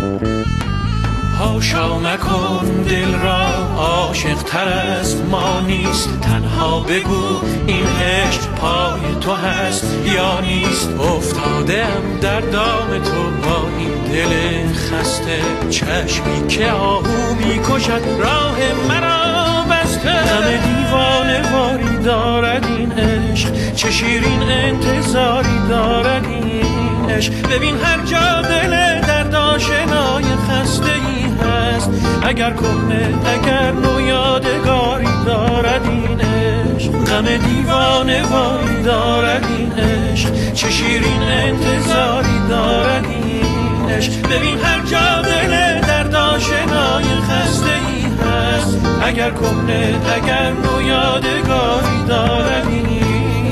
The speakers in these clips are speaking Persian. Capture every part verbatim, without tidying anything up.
هاشا نکن دل را عاشق تر از ما نیست، تنها بگو این عشق پای تو هست یا نیست. افتادم در دام تو با این دل خسته، چشمی که آهو میکشد راه مرا بسته. غم دیوانه واری دارد این عشق، چه شیرین انتظاری دارد این عشق. ببین هر جا دل درد آشنای خسته ای هست، اگر کهنه اگر نو یادگاری دارد این عشق. غم دیوانه واری دارد این عشق، چه شیرین انتظاری دارد این عشق. ببین هر جا دل درد آشنای خسته ای هست، اگر کهنه اگر نو یادگاری دارد این عشق.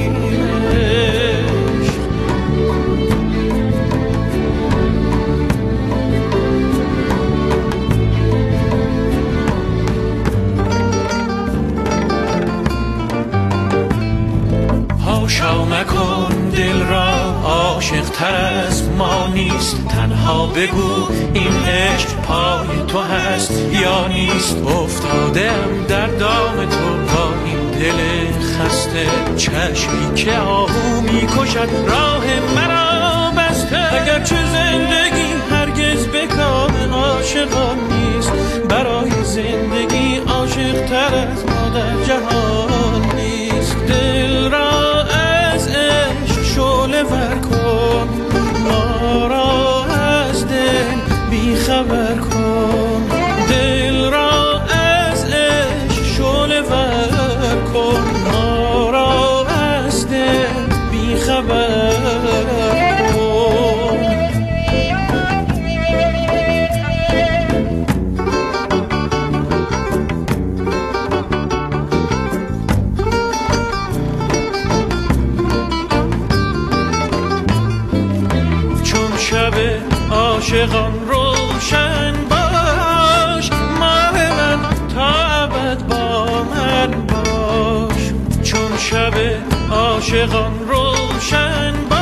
هاشا نکن دل را عاشق تر از ما نیست، تنها بگو این عشق پای تو هست یا نیست. افتادم در دام تو با این دل خسته، چشمی که آهو میکشد راه مرا بسته. اگرچه زندگی هرگز به کام عاشقان نیست، برای زندگی عاشق تر از ما در جهان نیست. دل را از عشق شعله ور کن، ما را از دل بیخبر کن. دل را از عشق شعله ور کن، ما را از دل بیخبر کن. شب عاشقان روشن باش، ماه من تا ابد با من باش. چون شب عاشقان روشن باش،